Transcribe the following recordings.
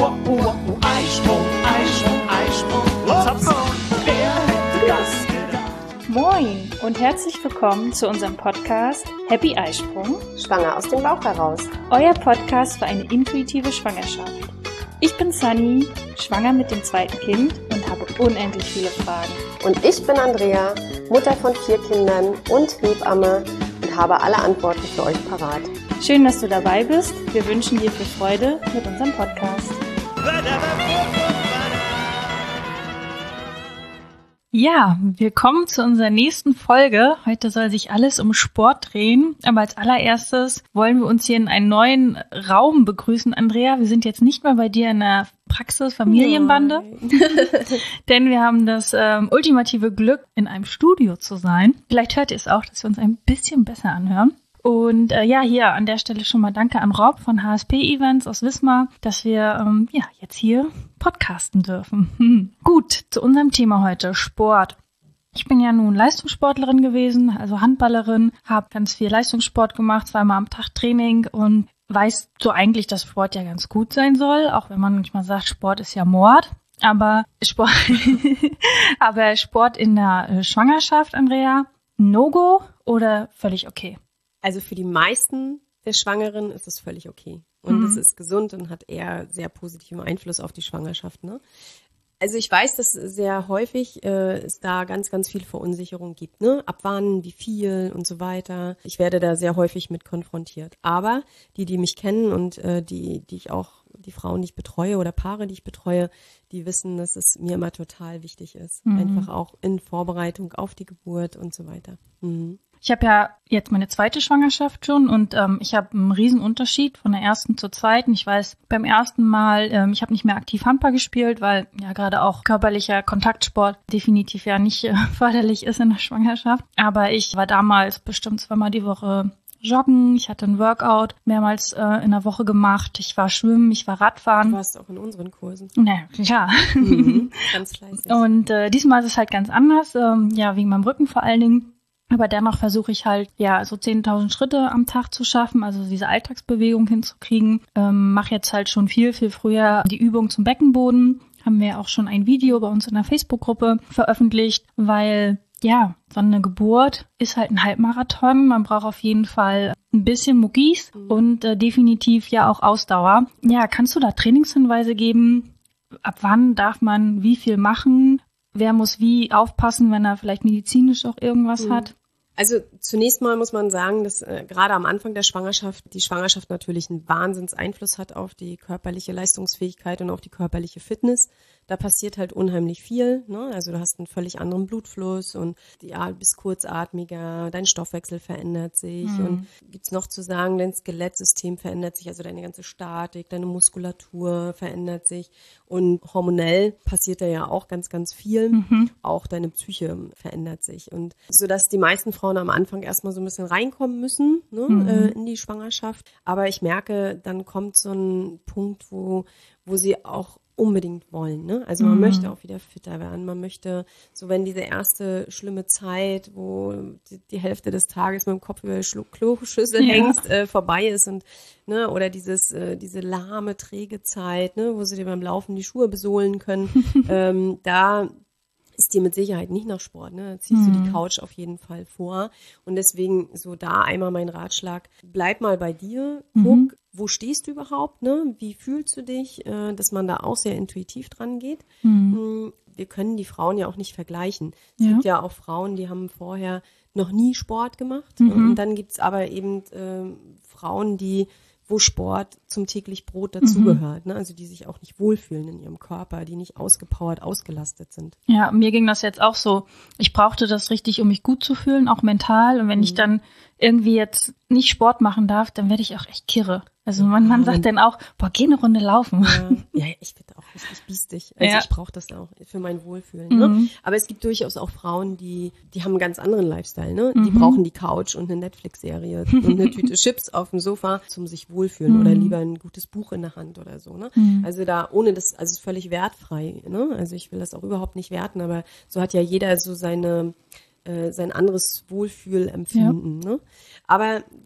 Eisprung, Eisprung, Eisprung, Hopsprung, wer hätte das gedacht? Moin und herzlich willkommen zu unserem Podcast Happy Eisprung, Schwanger aus dem Bauch heraus. Euer Podcast für eine intuitive Schwangerschaft. Ich bin Sunny, schwanger mit dem zweiten Kind und habe unendlich viele Fragen. Und ich bin Andrea, Mutter von 4 Kindern und Hebamme und habe alle Antworten für euch parat. Schön, dass du dabei bist. Wir wünschen dir viel Freude mit unserem Podcast. Ja, willkommen zu unserer nächsten Folge. Heute soll sich alles um Sport drehen. Aber als allererstes wollen wir uns hier in einen neuen Raum begrüßen. Andrea, wir sind jetzt nicht mehr bei dir in der Praxis Familienbande, denn wir haben das ultimative Glück, in einem Studio zu sein. Vielleicht hört ihr es auch, dass wir uns ein bisschen besser anhören. Und hier an der Stelle schon mal danke an Rob von HSP Events aus Wismar, dass wir jetzt hier podcasten dürfen. Gut, zu unserem Thema heute, Sport. Ich bin ja nun Leistungssportlerin gewesen, also Handballerin, habe ganz viel Leistungssport gemacht, 2-mal am Tag Training und weiß so eigentlich, dass Sport ja ganz gut sein soll, auch wenn man manchmal sagt, Sport ist ja Mord. Aber Sport in der Schwangerschaft, Andrea, No-Go oder völlig okay? Also für die meisten der Schwangeren ist es völlig okay. Und es ist gesund und hat eher sehr positiven Einfluss auf die Schwangerschaft, ne? Also ich weiß, dass sehr häufig es da ganz, ganz viel Verunsicherung gibt, ne? Ab wann, wie viel und so weiter. Ich werde da sehr häufig mit konfrontiert. Aber die mich kennen und die Frauen, die ich betreue oder Paare, die ich betreue, die wissen, dass es mir immer total wichtig ist. Einfach auch in Vorbereitung auf die Geburt und so weiter. Ich habe ja jetzt meine zweite Schwangerschaft schon und ich habe einen riesen Unterschied von der ersten zur zweiten. Ich weiß, beim ersten Mal, ich habe nicht mehr aktiv Handball gespielt, weil ja gerade auch körperlicher Kontaktsport definitiv ja nicht förderlich ist in der Schwangerschaft. Aber ich war damals bestimmt 2-mal die Woche joggen, ich hatte ein Workout mehrmals in der Woche gemacht, ich war schwimmen, ich war Radfahren. Du warst auch in unseren Kursen. Ja. Ganz fleißig. Und diesmal ist es halt ganz anders, wegen meinem Rücken vor allen Dingen. Aber dennoch versuche ich halt, so 10.000 Schritte am Tag zu schaffen, also diese Alltagsbewegung hinzukriegen. Mache jetzt halt schon viel, viel früher die Übung zum Beckenboden. Haben wir auch schon ein Video bei uns in der Facebook-Gruppe veröffentlicht, weil so eine Geburt ist halt ein Halbmarathon. Man braucht auf jeden Fall ein bisschen Muckis und definitiv ja auch Ausdauer. Ja, kannst du da Trainingshinweise geben? Ab wann darf man wie viel machen? Wer muss wie aufpassen, wenn er vielleicht medizinisch auch irgendwas hat? Also zunächst mal muss man sagen, dass gerade am Anfang der Schwangerschaft die Schwangerschaft natürlich einen Wahnsinnseinfluss hat auf die körperliche Leistungsfähigkeit und auf die körperliche Fitness. Da passiert halt unheimlich viel, ne? Also du hast einen völlig anderen Blutfluss und bist kurzatmiger, dein Stoffwechsel verändert sich und gibt's noch zu sagen, dein Skelettsystem verändert sich, also deine ganze Statik, deine Muskulatur verändert sich und hormonell passiert da ja auch ganz, ganz viel. Auch deine Psyche verändert sich und sodass die meisten Frauen am Anfang erstmal so ein bisschen reinkommen müssen, ne, in die Schwangerschaft. Aber ich merke, dann kommt so ein Punkt, wo sie auch unbedingt wollen, ne? Also man möchte auch wieder fitter werden, man möchte, so wenn diese erste schlimme Zeit, wo die Hälfte des Tages mit dem Kopf über die Kloschüssel hängst, vorbei ist und, ne, oder diese lahme, träge Zeit, ne, wo sie dir beim Laufen die Schuhe besohlen können, da ist dir mit Sicherheit nicht nach Sport, ne? Da ziehst du die Couch auf jeden Fall vor. Und deswegen so da einmal mein Ratschlag, bleib mal bei dir, guck, wo stehst du überhaupt, ne? Wie fühlst du dich, dass man da auch sehr intuitiv dran geht. Wir können die Frauen ja auch nicht vergleichen. Es gibt ja auch Frauen, die haben vorher noch nie Sport gemacht. Und dann gibt's aber eben Frauen, wo Sport zum täglich Brot dazugehört, ne? Also die sich auch nicht wohlfühlen in ihrem Körper, die nicht ausgepowert, ausgelastet sind. Ja, mir ging das jetzt auch so. Ich brauchte das richtig, um mich gut zu fühlen, auch mental. Und wenn ich dann irgendwie jetzt nicht Sport machen darf, dann werde ich auch echt kirre. Also man sagt dann auch, geh eine Runde laufen. Ja, ich bin auch richtig biestig. Also ich brauche das auch für mein Wohlfühlen. Ne? Aber es gibt durchaus auch Frauen, die haben einen ganz anderen Lifestyle. Ne? Die brauchen die Couch und eine Netflix-Serie und eine Tüte Chips auf dem Sofa zum sich wohlfühlen oder lieber ein gutes Buch in der Hand oder so. Ne? Also da ohne das, also völlig wertfrei. Ne? Also ich will das auch überhaupt nicht werten, aber so hat ja jeder so sein anderes Wohlfühlempfinden. Ne? Aber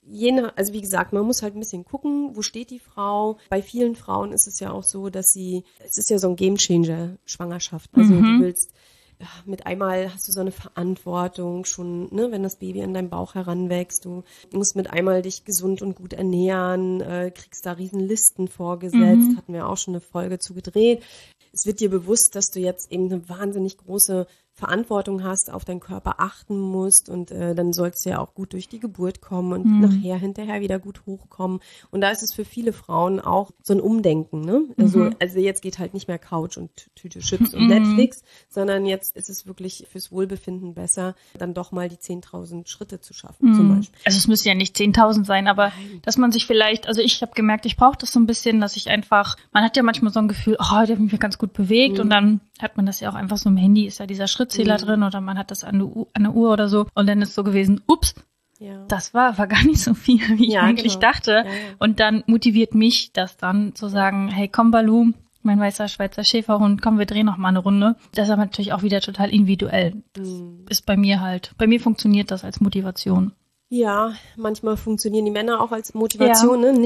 also wie gesagt, man muss halt ein bisschen gucken, wo steht die Frau. Bei vielen Frauen ist es ja auch so, es ist ja so ein Gamechanger, Schwangerschaft. Also du willst, mit einmal hast du so eine Verantwortung schon, ne, wenn das Baby an deinem Bauch heranwächst. Du musst mit einmal dich gesund und gut ernähren, kriegst da riesen Listen vorgesetzt, hatten wir auch schon eine Folge zu gedreht. Es wird dir bewusst, dass du jetzt eben eine wahnsinnig große Verantwortung hast, auf deinen Körper achten musst und dann sollst du ja auch gut durch die Geburt kommen und hinterher wieder gut hochkommen. Und da ist es für viele Frauen auch so ein Umdenken, ne? Also jetzt geht halt nicht mehr Couch und Tüte Chips und Netflix, sondern jetzt ist es wirklich fürs Wohlbefinden besser, dann doch mal die 10.000 Schritte zu schaffen zum Beispiel. Also es müssen ja nicht 10.000 sein, aber dass man sich vielleicht, also ich habe gemerkt, ich brauche das so ein bisschen, dass ich einfach, man hat ja manchmal so ein Gefühl, der hat mich ganz gut bewegt und dann hat man das ja auch einfach so im Handy, ist ja dieser Schrittzähler drin oder man hat das an der Uhr oder so und dann ist so gewesen, ups, das war gar nicht so viel, wie ich eigentlich dachte. Ja. Und dann motiviert mich das dann zu sagen, hey komm Balu, mein weißer Schweizer Schäferhund, komm, wir drehen noch mal eine Runde. Das ist aber natürlich auch wieder total individuell. Das ist bei mir funktioniert das als Motivation. Ja, manchmal funktionieren die Männer auch als Motivation, ne?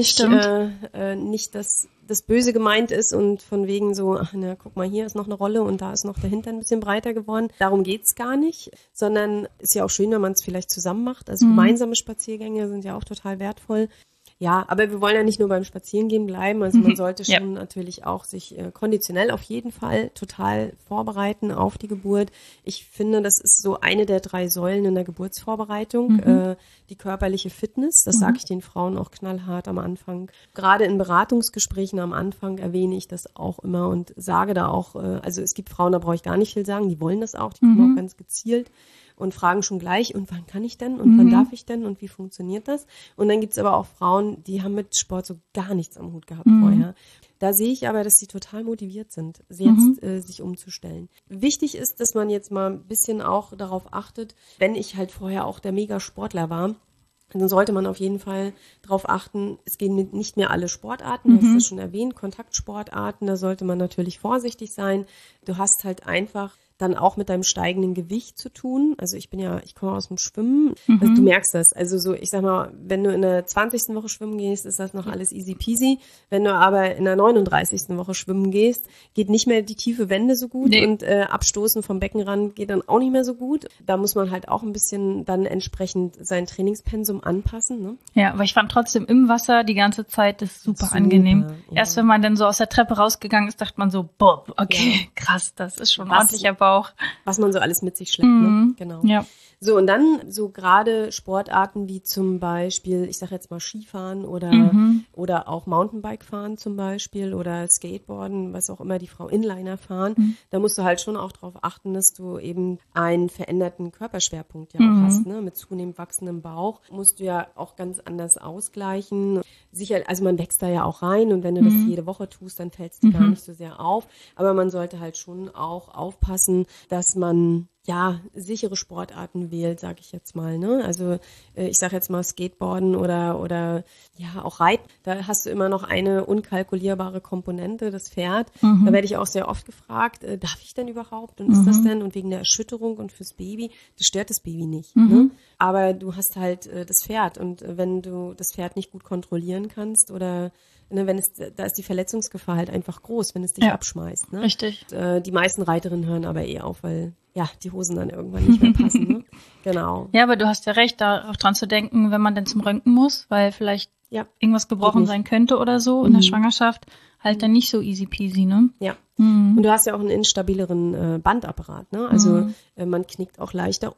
Nicht, dass das Böse gemeint ist und von wegen so, guck mal, hier ist noch eine Rolle und da ist noch der Hintern ein bisschen breiter geworden. Darum geht's gar nicht, sondern ist ja auch schön, wenn man es vielleicht zusammen macht. Also gemeinsame Spaziergänge sind ja auch total wertvoll. Ja, aber wir wollen ja nicht nur beim Spazierengehen bleiben, also man sollte schon natürlich auch sich konditionell auf jeden Fall total vorbereiten auf die Geburt. Ich finde, das ist so eine der 3 Säulen in der Geburtsvorbereitung, die körperliche Fitness, das sage ich den Frauen auch knallhart am Anfang. Gerade in Beratungsgesprächen am Anfang erwähne ich das auch immer und sage da auch, also es gibt Frauen, da brauche ich gar nicht viel sagen, die wollen das auch, die kommen auch ganz gezielt und fragen schon gleich, und wann kann ich denn und wann darf ich denn und wie funktioniert das? Und dann gibt's aber auch Frauen, die haben mit Sport so gar nichts am Hut gehabt vorher. Da sehe ich aber, dass sie total motiviert sind, jetzt sich umzustellen. Wichtig ist, dass man jetzt mal ein bisschen auch darauf achtet, wenn ich halt vorher auch der Megasportler war, dann sollte man auf jeden Fall darauf achten, es gehen nicht mehr alle Sportarten, du hast das schon erwähnt, Kontaktsportarten, da sollte man natürlich vorsichtig sein. Du hast halt einfach dann auch mit deinem steigenden Gewicht zu tun. Also ich komme aus dem Schwimmen. Also du merkst das. Also so, ich sag mal, wenn du in der 20. Woche schwimmen gehst, ist das noch alles easy peasy. Wenn du aber in der 39. Woche schwimmen gehst, geht nicht mehr die tiefe Wende so gut und Abstoßen vom Beckenrand geht dann auch nicht mehr so gut. Da muss man halt auch ein bisschen dann entsprechend sein Trainingspensum anpassen. Ne? Ja, aber ich fand trotzdem im Wasser die ganze Zeit das super angenehm. Ja. Erst wenn man dann so aus der Treppe rausgegangen ist, dachte man so, boah, okay, krass, das ist schon ein ordentlicher Bauch. Was man so alles mit sich schleppt, ne? Genau. Ja. So, und dann so gerade Sportarten wie zum Beispiel, ich sag jetzt mal Skifahren oder auch Mountainbike fahren zum Beispiel oder Skateboarden, was auch immer die Frau Inliner fahren, da musst du halt schon auch darauf achten, dass du eben einen veränderten Körperschwerpunkt ja auch hast, ne? Mit zunehmend wachsendem Bauch musst du ja auch ganz anders ausgleichen. Sicher, also man wächst da ja auch rein und wenn du das jede Woche tust, dann fällt es dir gar nicht so sehr auf. Aber man sollte halt schon auch aufpassen, dass man sichere Sportarten wählt, sage ich jetzt mal, ne? Also ich sage jetzt mal Skateboarden oder auch Reiten. Da hast du immer noch eine unkalkulierbare Komponente, das Pferd. Da werde ich auch sehr oft gefragt, darf ich denn überhaupt? Und ist das denn? Und wegen der Erschütterung und fürs Baby, das stört das Baby nicht. Ne? Aber du hast halt das Pferd und wenn du das Pferd nicht gut kontrollieren kannst oder da ist die Verletzungsgefahr halt einfach groß, wenn es dich abschmeißt. Ne? Richtig. Und, die meisten Reiterinnen hören aber auf, weil die Hosen dann irgendwann nicht mehr passen. Ne? Genau. Ja, aber du hast ja recht, darauf dran zu denken, wenn man denn zum Röntgen muss, weil vielleicht irgendwas gebrochen sein könnte oder so in der Schwangerschaft, halt dann nicht so easy peasy, ne? Ja. Und du hast ja auch einen instabileren Bandapparat, ne? Also man knickt auch leichter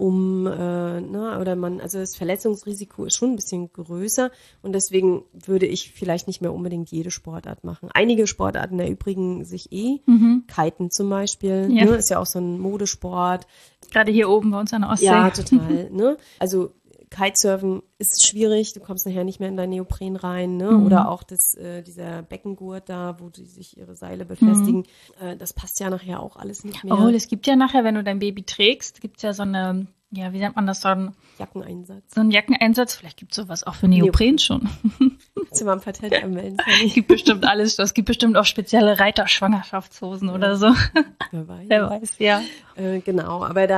ne? Oder also das Verletzungsrisiko ist schon ein bisschen größer und deswegen würde ich vielleicht nicht mehr unbedingt jede Sportart machen. Einige Sportarten erübrigen sich Kiten zum Beispiel, ne? Ist ja auch so ein Modesport. Gerade hier oben bei uns an der Ostsee. Ja, total, ne? Also Kitesurfen ist schwierig, du kommst nachher nicht mehr in dein Neopren rein, ne? Oder auch dieser Beckengurt da, wo die sich ihre Seile befestigen, das passt ja nachher auch alles nicht mehr. Obwohl, es gibt ja nachher, wenn du dein Baby trägst, gibt's ja so eine ja, wie nennt man das, so ein Jackeneinsatz. Vielleicht gibt es sowas auch für Neopren schon. Kannst du mal ein Patent anmelden? Es gibt bestimmt alles. Es gibt bestimmt auch spezielle Reiter-Schwangerschaftshosen oder so. Wer weiß, ja. Genau, aber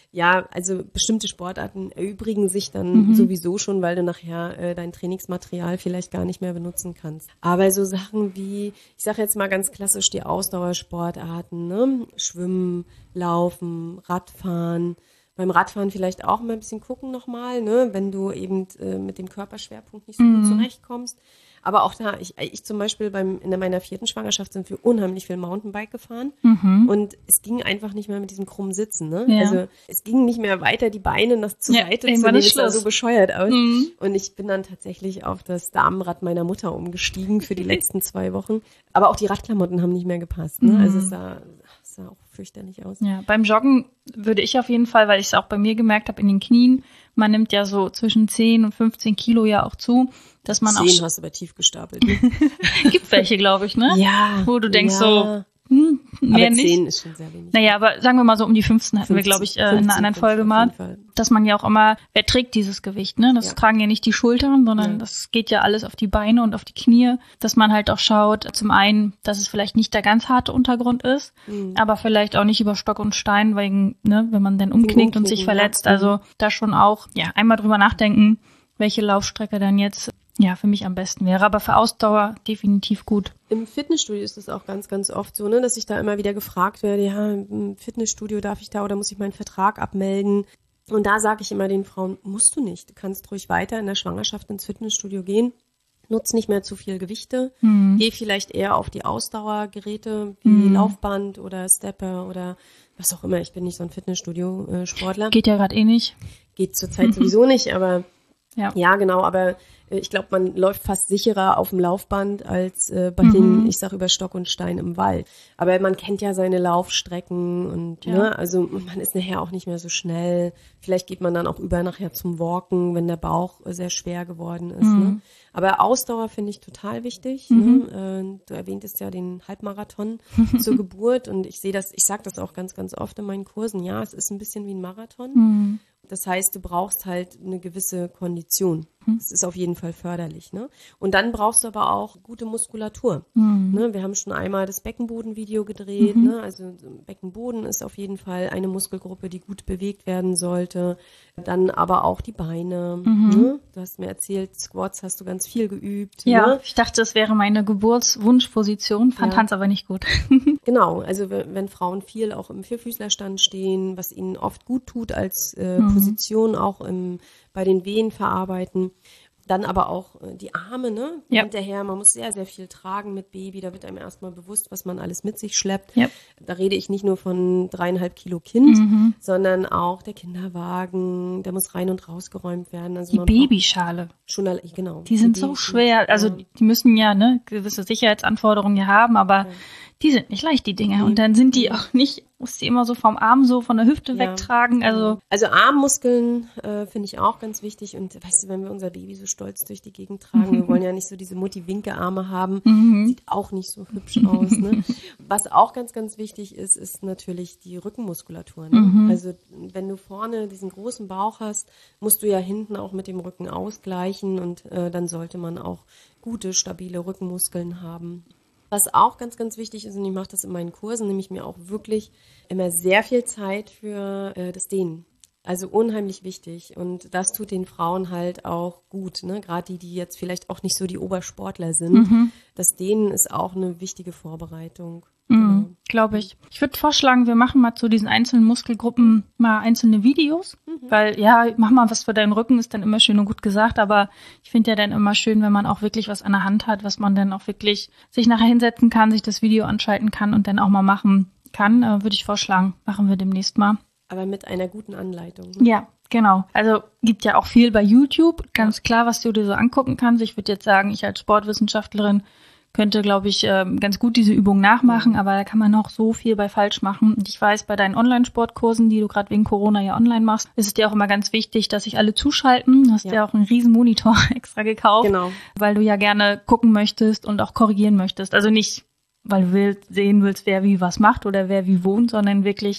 also bestimmte Sportarten erübrigen sich dann sowieso schon, weil du nachher dein Trainingsmaterial vielleicht gar nicht mehr benutzen kannst. Aber so Sachen wie, ich sage jetzt mal ganz klassisch die Ausdauersportarten, ne? Schwimmen, Laufen, Radfahren. Beim Radfahren vielleicht auch mal ein bisschen gucken nochmal, ne? Wenn du eben mit dem Körperschwerpunkt nicht so gut zurechtkommst. Aber auch da, ich zum Beispiel in meiner 4. Schwangerschaft sind wir unheimlich viel Mountainbike gefahren. Und es ging einfach nicht mehr mit diesem krummen Sitzen. Ne? Ja. Also es ging nicht mehr weiter, die Beine zur Seite zu nehmen. Das sah so bescheuert aus. Und ich bin dann tatsächlich auf das Damenrad meiner Mutter umgestiegen für die letzten 2 Wochen. Aber auch die Radklamotten haben nicht mehr gepasst. Ne? Also es sah auch fürchterlich aus. Ja, beim Joggen würde ich auf jeden Fall, weil ich es auch bei mir gemerkt habe in den Knien, man nimmt ja so zwischen 10 und 15 Kilo ja auch zu, dass man 10 hast du aber tief gestapelt. Gibt welche, glaube ich, ne? Ja. Wo du denkst so, aber mehr nicht. 10 ist schon sehr wenig. Naja, aber sagen wir mal so um die 15 hatten wir, glaube ich, in einer anderen Folge mal, dass man ja auch immer, wer trägt dieses Gewicht, ne? Das tragen ja nicht die Schultern, sondern das geht ja alles auf die Beine und auf die Knie, dass man halt auch schaut, zum einen, dass es vielleicht nicht der ganz harte Untergrund ist, aber vielleicht auch nicht über Stock und Stein, wegen, ne, wenn man dann umknickt und sich verletzt, also da schon auch, einmal drüber nachdenken, welche Laufstrecke dann jetzt für mich am besten wäre, aber für Ausdauer definitiv gut. Im Fitnessstudio ist es auch ganz, ganz oft so, ne, dass ich da immer wieder gefragt werde, im Fitnessstudio darf ich da oder muss ich meinen Vertrag abmelden? Und da sage ich immer den Frauen, musst du nicht. Du kannst ruhig weiter in der Schwangerschaft ins Fitnessstudio gehen. Nutz nicht mehr zu viel Gewichte. Geh vielleicht eher auf die Ausdauergeräte wie Laufband oder Stepper oder was auch immer. Ich bin nicht so ein Fitnessstudio-Sportler. Geht ja gerade nicht. Geht zurzeit sowieso nicht, aber ja, genau, aber ich glaube, man läuft fast sicherer auf dem Laufband als bei den, ich sag über Stock und Stein im Wald. Aber man kennt ja seine Laufstrecken und ne, also man ist nachher auch nicht mehr so schnell. Vielleicht geht man dann auch nachher zum Walken, wenn der Bauch sehr schwer geworden ist. Ne? Aber Ausdauer finde ich total wichtig. Ne? Du erwähntest ja den Halbmarathon zur Geburt und ich sage das auch ganz, ganz oft in meinen Kursen. Ja, es ist ein bisschen wie ein Marathon. Das heißt, du brauchst halt eine gewisse Kondition. Das ist auf jeden Fall förderlich. Ne? Und dann brauchst du aber auch gute Muskulatur. Ne? Wir haben schon einmal das Beckenboden-Video gedreht. Ne? Also Beckenboden ist auf jeden Fall eine Muskelgruppe, die gut bewegt werden sollte. Dann aber auch die Beine. Ne? Du hast mir erzählt, Squats hast du ganz viel geübt. Ja, ne? Ich dachte, das wäre meine Geburtswunschposition, fand Hans aber nicht gut. Genau, also wenn Frauen viel auch im Vierfüßlerstand stehen, was ihnen oft gut tut als Position, auch bei den Wehen verarbeiten. Dann aber auch die Arme, ne? Ja. Hinterher, man muss sehr, sehr viel tragen mit Baby, da wird einem erstmal bewusst, was man alles mit sich schleppt. Ja. Da rede ich nicht nur von 3,5 Kilo Kind, sondern auch der Kinderwagen, der muss rein und rausgeräumt werden. Also die Babyschale. Genau. Die sind so schwer, also die müssen ja gewisse Sicherheitsanforderungen hier haben, aber die sind nicht leicht, die Dinge. Und dann sind die auch nicht, musst du immer so vom Arm so von der Hüfte wegtragen. Also Armmuskeln finde ich auch ganz wichtig. Und weißt du, wenn wir unser Baby so stolz durch die Gegend tragen, wir wollen ja nicht so diese Mutti-Winke-Arme haben, sieht auch nicht so hübsch aus. Ne? Was auch ganz, ganz wichtig ist natürlich die Rückenmuskulatur. Ne? Also wenn du vorne diesen großen Bauch hast, musst du ja hinten auch mit dem Rücken ausgleichen und dann sollte man auch gute, stabile Rückenmuskeln haben. Was auch ganz, ganz wichtig ist, und ich mache das in meinen Kursen, nehme ich mir auch wirklich immer sehr viel Zeit für das Dehnen. Also unheimlich wichtig. Und das tut den Frauen halt auch gut, ne? Gerade die jetzt vielleicht auch nicht so die Obersportler sind. Das Dehnen ist auch eine wichtige Vorbereitung. Genau. Glaube ich. Ich würde vorschlagen, wir machen mal zu diesen einzelnen Muskelgruppen mal einzelne Videos, weil mach mal was für deinen Rücken, ist dann immer schön und gut gesagt, aber ich finde ja dann immer schön, wenn man auch wirklich was an der Hand hat, was man dann auch wirklich sich nachher hinsetzen kann, sich das Video anschalten kann und dann auch mal machen kann, würde ich vorschlagen, machen wir demnächst mal. Aber mit einer guten Anleitung. Ne? Ja, genau. Also gibt ja auch viel bei YouTube, ganz klar, was du dir so angucken kannst. Ich würde jetzt sagen, ich als Sportwissenschaftlerin könnte, glaube ich, ganz gut diese Übung nachmachen, aber da kann man noch so viel bei falsch machen. Und ich weiß, bei deinen Online-Sportkursen, die du gerade wegen Corona ja online machst, ist es dir auch immer ganz wichtig, dass sich alle zuschalten. Du hast ja auch einen riesen Monitor extra gekauft, weil du ja gerne gucken möchtest und auch korrigieren möchtest. Also nicht, weil du sehen willst, wer wie was macht oder wer wie wohnt, sondern wirklich,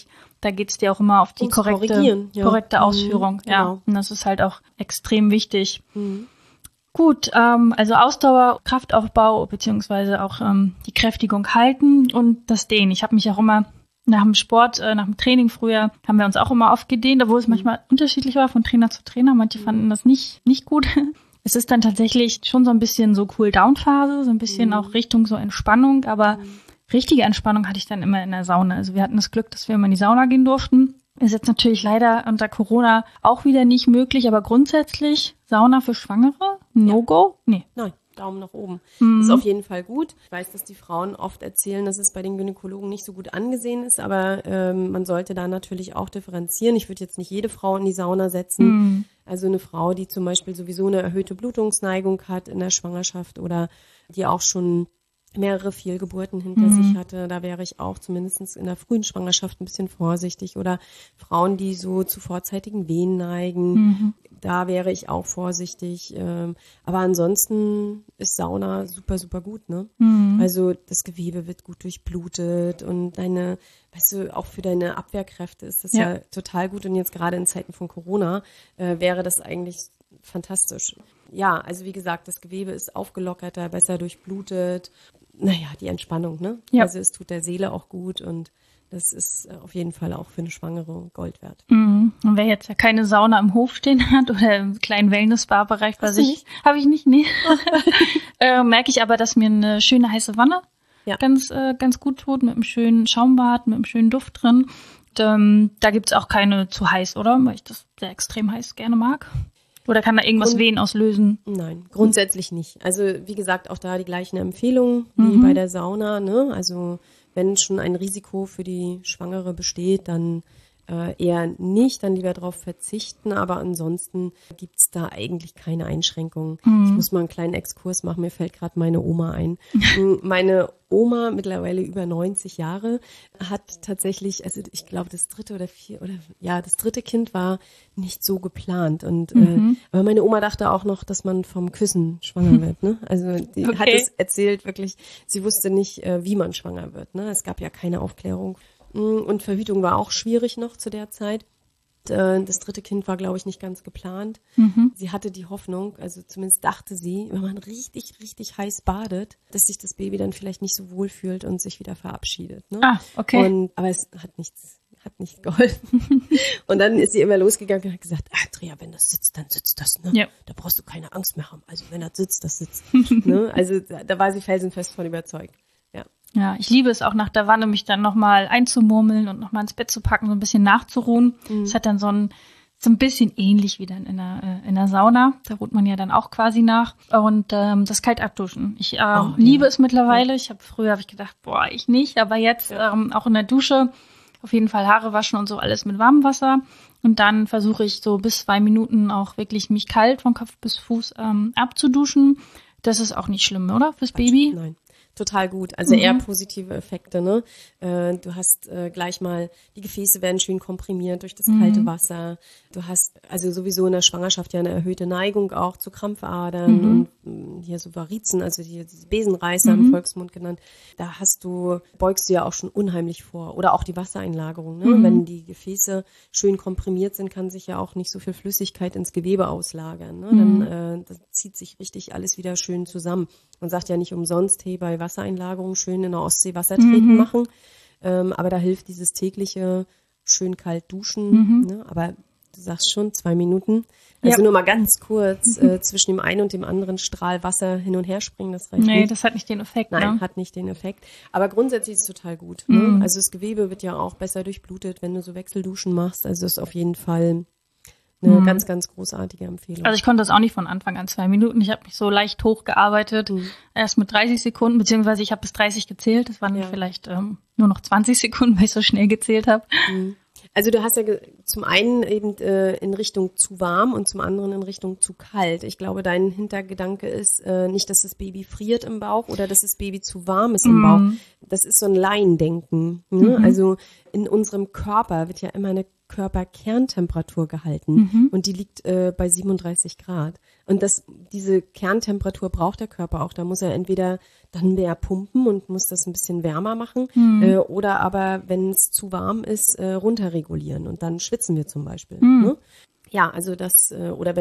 Da geht's dir auch immer auf die korrekte Ausführung. Ja, genau. und das ist halt auch extrem wichtig. Gut, also Ausdauer, Kraftaufbau beziehungsweise auch die Kräftigung halten und das Dehnen. Ich habe mich auch immer nach dem Sport, nach dem Training früher, haben wir uns auch immer oft gedehnt, obwohl es manchmal unterschiedlich war von Trainer zu Trainer. Manche fanden das nicht gut. Es ist dann tatsächlich schon so ein bisschen so Cool-Down-Phase, so ein bisschen auch Richtung so Entspannung, aber richtige Entspannung hatte ich dann immer in der Sauna. Also wir hatten das Glück, dass wir immer in die Sauna gehen durften. Ist jetzt natürlich leider unter Corona auch wieder nicht möglich, aber grundsätzlich Sauna für Schwangere? No-Go? Nee. Nein, Daumen nach oben. Ist auf jeden Fall gut. Ich weiß, dass die Frauen oft erzählen, dass es bei den Gynäkologen nicht so gut angesehen ist, aber man sollte da natürlich auch differenzieren. Ich würde jetzt nicht jede Frau in die Sauna setzen. Also eine Frau, die zum Beispiel sowieso eine erhöhte Blutungsneigung hat in der Schwangerschaft oder die auch schon mehrere Fehlgeburten hinter sich hatte, da wäre ich auch zumindest in der frühen Schwangerschaft ein bisschen vorsichtig. Oder Frauen, die so zu vorzeitigen Wehen neigen, da wäre ich auch vorsichtig. Aber ansonsten ist Sauna super, super gut, ne? Also das Gewebe wird gut durchblutet und weißt du, auch für deine Abwehrkräfte ist das ja total gut. Und jetzt gerade in Zeiten von Corona wäre das eigentlich fantastisch. Ja, also wie gesagt, das Gewebe ist aufgelockerter, besser durchblutet. Naja, die Entspannung, ne? Ja. Also es tut der Seele auch gut und das ist auf jeden Fall auch für eine Schwangere Gold wert. Und wer jetzt ja keine Sauna im Hof stehen hat oder im kleinen Wellness-Spa-Bereich bei sich, habe ich nicht, nee. Merke ich aber, dass mir eine schöne heiße Wanne ganz gut tut, mit einem schönen Schaumbad, mit einem schönen Duft drin. Und, da gibt's auch keine zu heiß, oder? Weil ich das sehr extrem heiß gerne mag. Oder kann da irgendwas Wehen auslösen? Nein, grundsätzlich nicht. Also wie gesagt, auch da die gleichen Empfehlungen wie bei der Sauna, ne? Also wenn schon ein Risiko für die Schwangere besteht, dann eher nicht, dann lieber darauf verzichten. Aber ansonsten gibt's da eigentlich keine Einschränkungen. Ich muss mal einen kleinen Exkurs machen, mir fällt gerade meine Oma ein. Meine Oma, mittlerweile über 90 Jahre, hat tatsächlich, also ich glaube das dritte Kind war nicht so geplant. Und aber meine Oma dachte auch noch, dass man vom Küssen schwanger wird. Ne? Also die hat es erzählt, wirklich, sie wusste nicht, wie man schwanger wird. Ne? Es gab ja keine Aufklärung. Und Verhütung war auch schwierig noch zu der Zeit. Das dritte Kind war, glaube ich, nicht ganz geplant. Sie hatte die Hoffnung, also zumindest dachte sie, wenn man richtig, richtig heiß badet, dass sich das Baby dann vielleicht nicht so wohl fühlt und sich wieder verabschiedet. Ne? Ah, okay. Aber es hat nicht geholfen. Und dann ist sie immer losgegangen und hat gesagt, Andrea, wenn das sitzt, dann sitzt das. Ne? Ja. Da brauchst du keine Angst mehr haben. Also wenn das sitzt, das sitzt. Ne? Also da war sie felsenfest von überzeugt. Ja, ich liebe es auch nach der Wanne, mich dann nochmal einzumurmeln und nochmal ins Bett zu packen, so ein bisschen nachzuruhen. Es hat dann so ein bisschen ähnlich wie dann in der Sauna. Da ruht man ja dann auch quasi nach. Und das kalt abduschen. Ich liebe es mittlerweile. Früher habe ich gedacht, ich nicht. Aber jetzt auch in der Dusche auf jeden Fall Haare waschen und so alles mit warmem Wasser. Und dann versuche ich so bis 2 Minuten auch wirklich mich kalt von Kopf bis Fuß abzuduschen. Das ist auch nicht schlimm, oder? Fürs Baby? Nein. Total gut, also eher positive Effekte, ne? Du hast gleich mal, die Gefäße werden schön komprimiert durch das kalte Wasser. Du hast also sowieso in der Schwangerschaft ja eine erhöhte Neigung auch zu Krampfadern und hier so Varizen, also diese Besenreißer im Volksmund genannt. Da beugst du ja auch schon unheimlich vor. Oder auch die Wassereinlagerung, ne? Wenn die Gefäße schön komprimiert sind, kann sich ja auch nicht so viel Flüssigkeit ins Gewebe auslagern, ne? Dann das zieht sich richtig alles wieder schön zusammen. Man sagt ja nicht umsonst, hey, bei Wassereinlagerung schön in der Ostsee Wasser treten machen. Aber da hilft dieses tägliche schön kalt duschen. Ne? Aber du sagst schon, 2 Minuten. Also nur mal ganz kurz zwischen dem einen und dem anderen Strahl Wasser hin und her springen, das reicht nicht. Nee, das hat nicht den Effekt. Nein, hat nicht den Effekt. Aber grundsätzlich ist es total gut. Ne? Also das Gewebe wird ja auch besser durchblutet, wenn du so Wechselduschen machst. Also ist auf jeden Fall eine ganz, ganz großartige Empfehlung. Also ich konnte das auch nicht von Anfang an 2 Minuten. Ich habe mich so leicht hochgearbeitet. Erst mit 30 Sekunden, beziehungsweise ich habe bis 30 gezählt. Das waren vielleicht nur noch 20 Sekunden, weil ich so schnell gezählt habe. Also du hast ja zum einen eben in Richtung zu warm und zum anderen in Richtung zu kalt. Ich glaube, dein Hintergedanke ist nicht, dass das Baby friert im Bauch oder dass das Baby zu warm ist im Bauch. Das ist so ein Laiendenken. Ne? Also in unserem Körper wird ja immer eine Körperkerntemperatur gehalten und die liegt bei 37 Grad. Und diese Kerntemperatur braucht der Körper auch. Da muss er entweder dann mehr pumpen und muss das ein bisschen wärmer machen oder aber, wenn es zu warm ist, runterregulieren. Und dann schwitzen wir zum Beispiel. Ne? Ja, also oder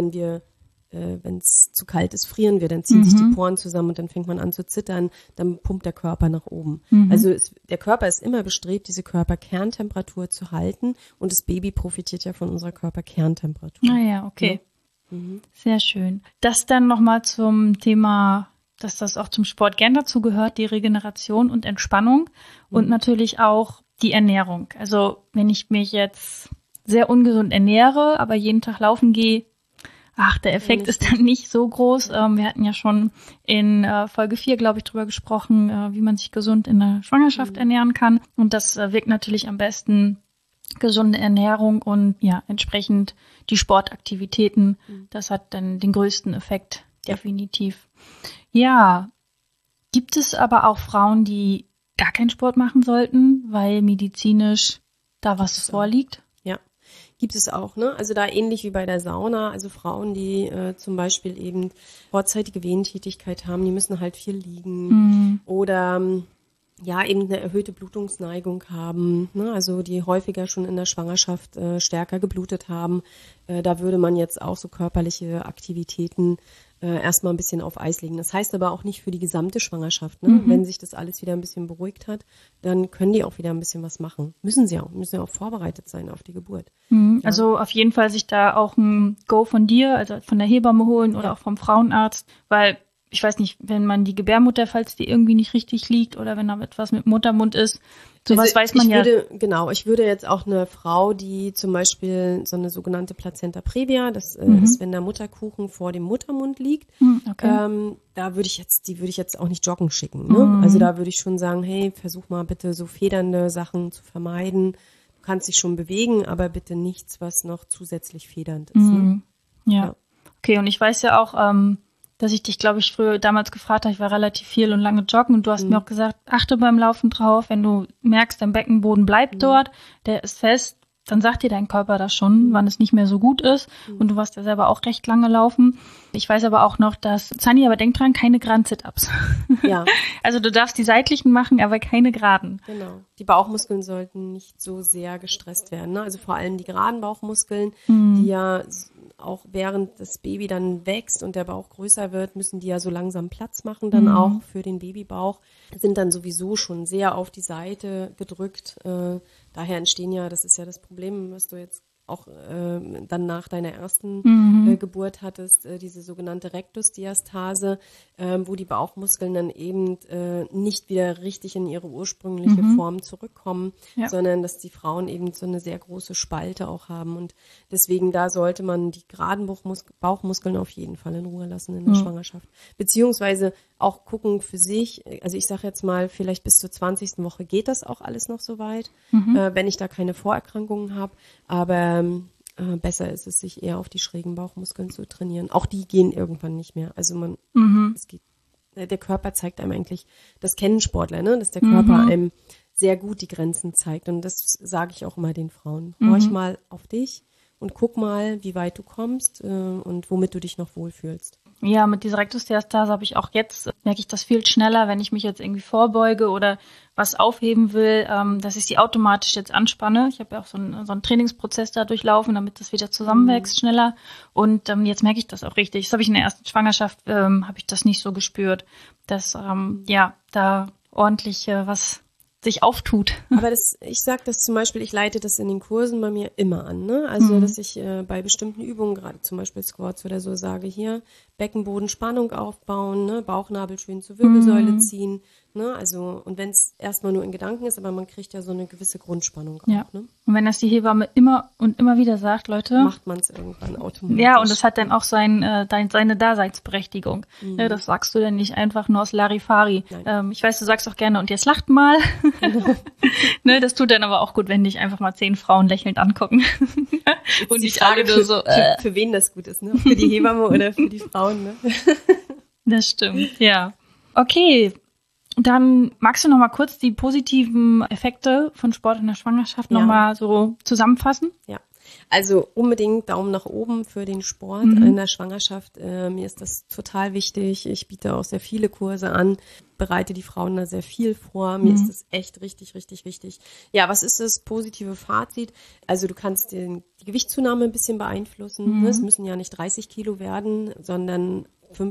wenn es zu kalt ist, frieren wir, dann ziehen sich die Poren zusammen und dann fängt man an zu zittern, dann pumpt der Körper nach oben. Also der Körper ist immer bestrebt, diese Körperkerntemperatur zu halten und das Baby profitiert ja von unserer Körperkerntemperatur. Ah ja, okay. Ja. Sehr schön. Das dann nochmal zum Thema, dass das auch zum Sport gern dazu gehört, die Regeneration und Entspannung und natürlich auch die Ernährung. Also wenn ich mich jetzt sehr ungesund ernähre, aber jeden Tag laufen gehe, der Effekt ist dann nicht so groß. Wir hatten ja schon in Folge 4, glaube ich, drüber gesprochen, wie man sich gesund in der Schwangerschaft ernähren kann. Und das wirkt natürlich am besten gesunde Ernährung und ja, entsprechend die Sportaktivitäten. Das hat dann den größten Effekt, definitiv. Ja, gibt es aber auch Frauen, die gar keinen Sport machen sollten, weil medizinisch da was vorliegt? Gibt es auch, ne? Also da ähnlich wie bei der Sauna, also Frauen, die zum Beispiel eben vorzeitige Wehentätigkeit haben, die müssen halt viel liegen oder ja eben eine erhöhte Blutungsneigung haben, ne? Also die häufiger schon in der Schwangerschaft stärker geblutet haben. Da würde man jetzt auch so körperliche Aktivitäten erstmal ein bisschen auf Eis legen. Das heißt aber auch nicht für die gesamte Schwangerschaft. Ne? Wenn sich das alles wieder ein bisschen beruhigt hat, dann können die auch wieder ein bisschen was machen. Müssen ja auch vorbereitet sein auf die Geburt. Also auf jeden Fall sich da auch ein Go von dir, also von der Hebamme holen oder auch vom Frauenarzt, weil ich weiß nicht, wenn man die Gebärmutter, falls die irgendwie nicht richtig liegt oder wenn da etwas mit Muttermund ist, sowas weiß man ja. Ich würde jetzt auch eine Frau, die zum Beispiel so eine sogenannte Plazenta previa, das ist, wenn der Mutterkuchen vor dem Muttermund liegt, da würde ich jetzt auch nicht joggen schicken. Ne? Also da würde ich schon sagen, hey, versuch mal bitte so federnde Sachen zu vermeiden. Du kannst dich schon bewegen, aber bitte nichts, was noch zusätzlich federnd ist. Ne? Ja, okay, und ich weiß ja auch, dass ich dich, glaube ich, früher damals gefragt habe, ich war relativ viel und lange joggen und du hast mir auch gesagt, achte beim Laufen drauf, wenn du merkst, dein Beckenboden bleibt dort, der ist fest, dann sagt dir dein Körper das schon, wann es nicht mehr so gut ist und du warst ja selber auch recht lange laufen. Ich weiß aber auch noch, dass, Zani, aber denk dran, keine geraden Sit-Ups. Ja. Also du darfst die seitlichen machen, aber keine geraden. Genau. Die Bauchmuskeln sollten nicht so sehr gestresst werden, ne? Also vor allem die geraden Bauchmuskeln, die ja auch während das Baby dann wächst und der Bauch größer wird, müssen die ja so langsam Platz machen dann auch für den Babybauch, sind dann sowieso schon sehr auf die Seite gedrückt. Daher entstehen ja, das ist ja das Problem, was du jetzt auch dann nach deiner ersten Geburt hattest, diese sogenannte Rektusdiastase, wo die Bauchmuskeln dann eben nicht wieder richtig in ihre ursprüngliche Form zurückkommen, sondern dass die Frauen eben so eine sehr große Spalte auch haben. Und deswegen da sollte man die geraden Bauchmuskeln auf jeden Fall in Ruhe lassen in der Schwangerschaft. Beziehungsweise auch gucken für sich, also ich sage jetzt mal, vielleicht bis zur 20. Woche geht das auch alles noch so weit, wenn ich da keine Vorerkrankungen habe, aber besser ist es, sich eher auf die schrägen Bauchmuskeln zu trainieren. Auch die gehen irgendwann nicht mehr. Also es geht, der Körper zeigt einem eigentlich, das kennen Sportler, ne, dass der Körper einem sehr gut die Grenzen zeigt. Und das sage ich auch immer den Frauen. Horch mal auf dich und guck mal, wie weit du kommst und womit du dich noch wohlfühlst. Ja, mit dieser Rektusdiastase habe ich auch jetzt, merke ich das viel schneller, wenn ich mich jetzt irgendwie vorbeuge oder was aufheben will, dass ich sie automatisch jetzt anspanne. Ich habe ja auch so einen Trainingsprozess da durchlaufen, damit das wieder zusammenwächst schneller. Und jetzt merke ich das auch richtig. Das habe ich in der ersten Schwangerschaft, habe ich das nicht so gespürt, dass da ordentlich was sich auftut. Aber ich sage das zum Beispiel, ich leite das in den Kursen bei mir immer an, ne? Also, dass ich bei bestimmten Übungen, gerade zum Beispiel Squats oder so, sage, hier Beckenbodenspannung aufbauen, ne? Bauchnabel schön zur Wirbelsäule ziehen, ne? Also, und wenn es erstmal nur in Gedanken ist, aber man kriegt ja so eine gewisse Grundspannung auch, ne? Und wenn das die Hebamme immer und immer wieder sagt, Leute, macht man es irgendwann automatisch. Ja, und das hat dann auch seine Daseinsberechtigung. Das sagst du dann nicht einfach nur aus Larifari. Ich weiß, du sagst auch gerne, und jetzt lacht mal. Ne, das tut dann aber auch gut, wenn dich einfach mal 10 Frauen lächelnd angucken. Und nicht alle nur so, für wen das gut ist, ne? Für die Hebamme oder für die Frauen, ne? Das stimmt, ja. Okay. Dann magst du noch mal kurz die positiven Effekte von Sport in der Schwangerschaft noch mal so zusammenfassen? Ja. Also unbedingt Daumen nach oben für den Sport in der Schwangerschaft. Mir ist das total wichtig. Ich biete auch sehr viele Kurse an, bereite die Frauen da sehr viel vor. Mir ist das echt richtig, richtig wichtig. Ja, was ist das positive Fazit? Also du kannst die Gewichtszunahme ein bisschen beeinflussen. Es müssen ja nicht 30 Kilo werden, sondern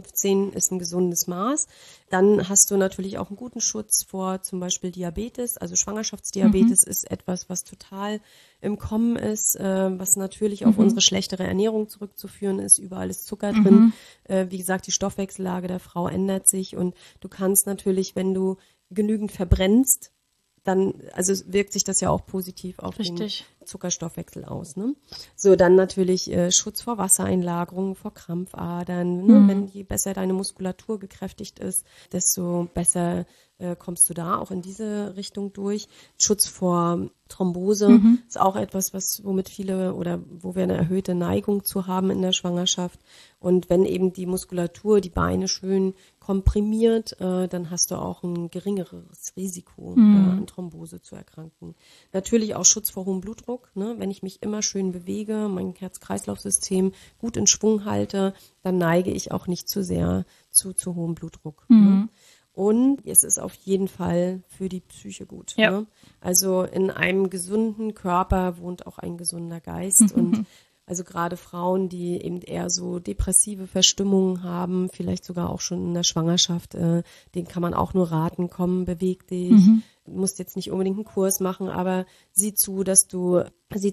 15 ist ein gesundes Maß. Dann hast du natürlich auch einen guten Schutz vor zum Beispiel Diabetes. Also Schwangerschaftsdiabetes ist etwas, was total im Kommen ist, was natürlich auf unsere schlechtere Ernährung zurückzuführen ist. Überall ist Zucker drin. Wie gesagt, die Stoffwechsellage der Frau ändert sich und du kannst natürlich, wenn du genügend verbrennst, dann, also wirkt sich das ja auch positiv auf den Zuckerstoffwechsel aus. Ne? So, dann natürlich Schutz vor Wassereinlagerungen, vor Krampfadern. Ne? Je besser deine Muskulatur gekräftigt ist, desto besser kommst du da auch in diese Richtung durch. Schutz vor Thrombose ist auch etwas, womit viele oder wo wir eine erhöhte Neigung zu haben in der Schwangerschaft. Und wenn eben die Muskulatur, die Beine schön komprimiert, dann hast du auch ein geringeres Risiko, an Thrombose zu erkranken. Natürlich auch Schutz vor hohem Blutdruck. Ne? Wenn ich mich immer schön bewege, mein Herz-Kreislauf-System gut in Schwung halte, dann neige ich auch nicht zu sehr zu hohem Blutdruck. Ne? Und es ist auf jeden Fall für die Psyche gut. Ja. Ne? Also in einem gesunden Körper wohnt auch ein gesunder Geist. Und also gerade Frauen, die eben eher so depressive Verstimmungen haben, vielleicht sogar auch schon in der Schwangerschaft, denen kann man auch nur raten, komm, beweg dich. Du musst jetzt nicht unbedingt einen Kurs machen, aber sieh zu, dass du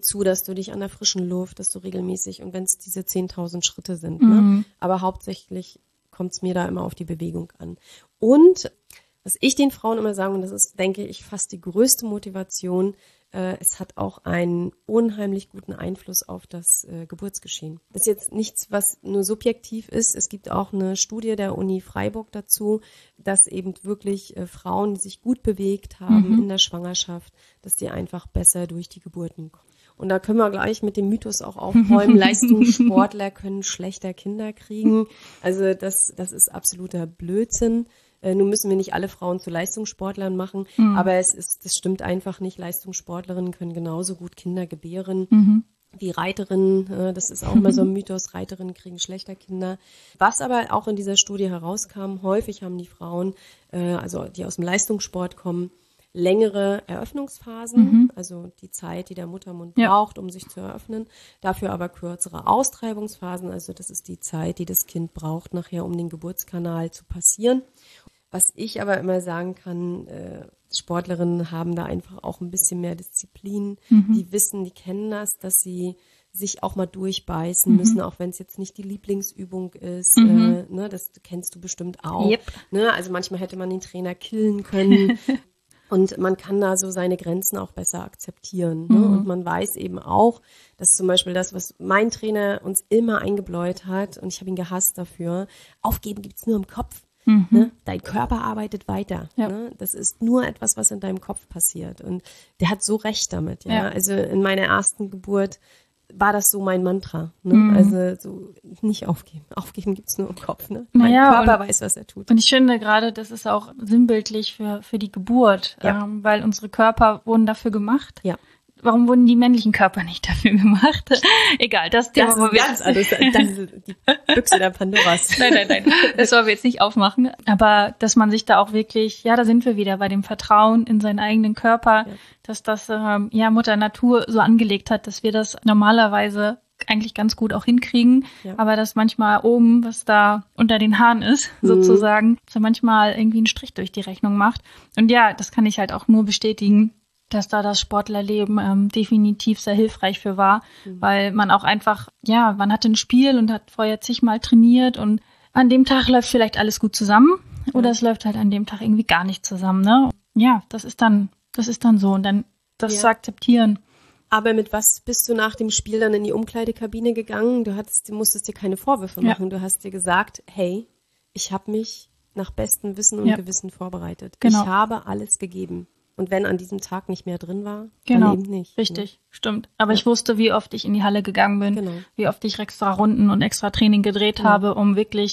dich an der frischen Luft, dass du regelmäßig, und wenn es diese 10.000 Schritte sind, ne? Aber hauptsächlich kommt es mir da immer auf die Bewegung an. Und was ich den Frauen immer sage, und das ist, denke ich, fast die größte Motivation, es hat auch einen unheimlich guten Einfluss auf das Geburtsgeschehen. Das ist jetzt nichts, was nur subjektiv ist. Es gibt auch eine Studie der Uni Freiburg dazu, dass eben wirklich Frauen, die sich gut bewegt haben in der Schwangerschaft, dass die einfach besser durch die Geburten kommen. Und da können wir gleich mit dem Mythos auch aufräumen, Leistungssportler können schlechter Kinder kriegen. Also das ist absoluter Blödsinn. Nun müssen wir nicht alle Frauen zu Leistungssportlern machen, aber das stimmt einfach nicht. Leistungssportlerinnen können genauso gut Kinder gebären wie Reiterinnen. Das ist auch immer so ein Mythos, Reiterinnen kriegen schlechter Kinder. Was aber auch in dieser Studie herauskam, häufig haben die Frauen, also die aus dem Leistungssport kommen, längere Eröffnungsphasen, also die Zeit, die der Muttermund braucht, um sich zu eröffnen. Dafür aber kürzere Austreibungsphasen, also das ist die Zeit, die das Kind braucht nachher, um den Geburtskanal zu passieren. Was ich aber immer sagen kann, Sportlerinnen haben da einfach auch ein bisschen mehr Disziplin. Die wissen, die kennen das, dass sie sich auch mal durchbeißen müssen, auch wenn es jetzt nicht die Lieblingsübung ist. Ne, das kennst du bestimmt auch. Yep. Ne, also manchmal hätte man den Trainer killen können. Und man kann da so seine Grenzen auch besser akzeptieren. Ne? Und man weiß eben auch, dass zum Beispiel das, was mein Trainer uns immer eingebläut hat, und ich habe ihn gehasst dafür, aufgeben gibt's nur im Kopf. Ne? Dein Körper arbeitet weiter. Ja. Ne? Das ist nur etwas, was in deinem Kopf passiert. Und der hat so recht damit. Ja? Also in meiner ersten Geburt war das so mein Mantra. Ne? Also so nicht aufgeben. Aufgeben gibt's nur im Kopf. Ne? Mein Körper weiß, was er tut. Und ich finde gerade, das ist auch sinnbildlich für die Geburt, weil unsere Körper wurden dafür gemacht. Ja. Warum wurden die männlichen Körper nicht dafür gemacht? Egal, das Thema wollen wir jetzt. Das ist die Büchse der Pandoras. Nein, das wollen wir jetzt nicht aufmachen. Aber dass man sich da auch wirklich, da sind wir wieder bei dem Vertrauen in seinen eigenen Körper, dass das Mutter Natur so angelegt hat, dass wir das normalerweise eigentlich ganz gut auch hinkriegen, aber dass manchmal oben, was da unter den Haaren ist, sozusagen, so manchmal irgendwie einen Strich durch die Rechnung macht. Und das kann ich halt auch nur bestätigen, dass da das Sportlerleben definitiv sehr hilfreich für war, weil man auch einfach, man hatte ein Spiel und hat vorher zigmal trainiert und an dem Tag läuft vielleicht alles gut zusammen oder es läuft halt an dem Tag irgendwie gar nicht zusammen, ne? Ja, das ist dann so und dann das zu akzeptieren. Aber mit was bist du nach dem Spiel dann in die Umkleidekabine gegangen? Du musstest dir keine Vorwürfe machen. Du hast dir gesagt, hey, ich habe mich nach bestem Wissen und Gewissen vorbereitet. Genau. Ich habe alles gegeben. Und wenn an diesem Tag nicht mehr drin war, dann eben nicht. Richtig, stimmt. Aber ich wusste, wie oft ich in die Halle gegangen bin, wie oft ich extra Runden und extra Training gedreht habe, um wirklich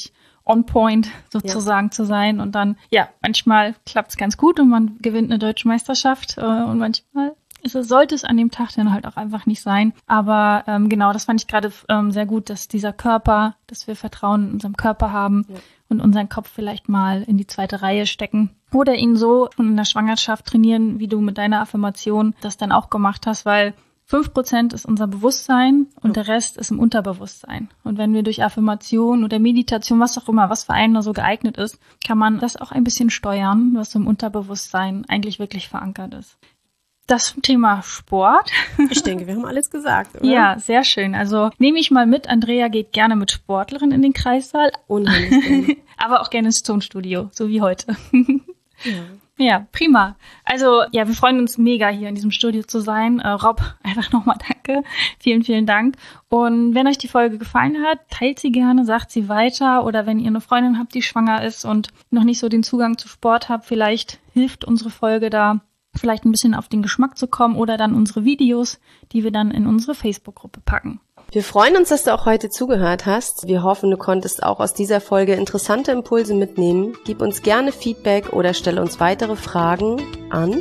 on point sozusagen zu sein. Und dann, ja, manchmal klappt es ganz gut und man gewinnt eine deutsche Meisterschaft und manchmal sollte es an dem Tag dann halt auch einfach nicht sein. Aber genau, das fand ich gerade sehr gut, dass dieser Körper, dass wir Vertrauen in unserem Körper haben und unseren Kopf vielleicht mal in die zweite Reihe stecken. Oder ihn so schon in der Schwangerschaft trainieren, wie du mit deiner Affirmation das dann auch gemacht hast, weil 5% ist unser Bewusstsein und der Rest ist im Unterbewusstsein. Und wenn wir durch Affirmation oder Meditation, was auch immer, was für einen da so geeignet ist, kann man das auch ein bisschen steuern, was im Unterbewusstsein eigentlich wirklich verankert ist. Das zum Thema Sport. Ich denke, wir haben alles gesagt, oder? Ja, sehr schön. Also nehme ich mal mit, Andrea geht gerne mit Sportlerinnen in den Kreissaal. Unheimlich. Aber auch gerne ins Tonstudio, so wie heute. Ja. Ja, prima. Also ja, wir freuen uns mega, hier in diesem Studio zu sein. Rob, einfach nochmal danke. Vielen, vielen Dank. Und wenn euch die Folge gefallen hat, teilt sie gerne, sagt sie weiter. Oder wenn ihr eine Freundin habt, die schwanger ist und noch nicht so den Zugang zu Sport habt, vielleicht hilft unsere Folge da, vielleicht ein bisschen auf den Geschmack zu kommen oder dann unsere Videos, die wir dann in unsere Facebook-Gruppe packen. Wir freuen uns, dass du auch heute zugehört hast. Wir hoffen, du konntest auch aus dieser Folge interessante Impulse mitnehmen. Gib uns gerne Feedback oder stelle uns weitere Fragen an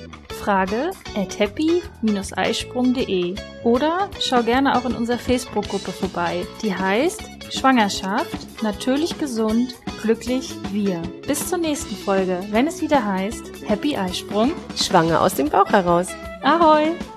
frage@happy-eisprung.de oder schau gerne auch in unserer Facebook-Gruppe vorbei. Die heißt Schwangerschaft, natürlich gesund, glücklich wir. Bis zur nächsten Folge, wenn es wieder heißt Happy Eisprung, Schwanger aus dem Bauch heraus. Ahoi!